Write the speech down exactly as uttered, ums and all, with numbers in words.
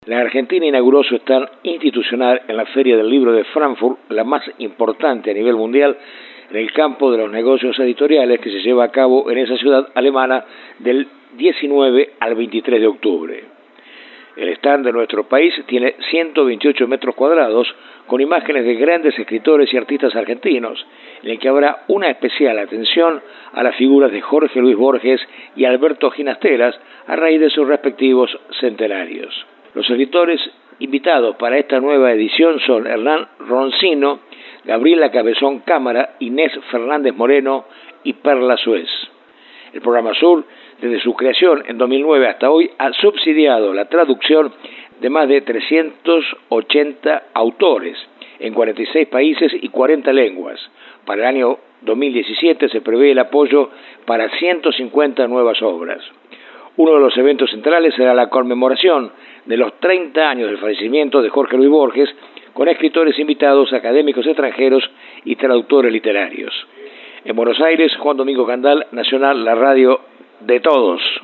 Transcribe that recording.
La Argentina inauguró su stand institucional en la Feria del Libro de Frankfurt, la más importante a nivel mundial en el campo de los negocios editoriales, que se lleva a cabo en esa ciudad alemana del diecinueve al veintitrés de octubre. El stand de nuestro país tiene ciento veintiocho metros cuadrados, con imágenes de grandes escritores y artistas argentinos, en el que habrá una especial atención a las figuras de Jorge Luis Borges y Alberto Ginastera a raíz de sus respectivos centenarios. Los escritores invitados para esta nueva edición son Hernán Roncino, Gabriela Cabezón Cámara, Inés Fernández Moreno y Perla Suez. El programa Sur, desde su creación en dos mil nueve hasta hoy, ha subsidiado la traducción de más de trescientos ochenta autores en cuarenta y seis países y cuarenta lenguas. Para el año dos mil diecisiete se prevé el apoyo para ciento cincuenta nuevas obras. Uno de los eventos centrales será la conmemoración de los treinta años del fallecimiento de Jorge Luis Borges, con escritores invitados, académicos extranjeros y traductores literarios. En Buenos Aires, Juan Domingo Candal, Nacional, la radio de todos.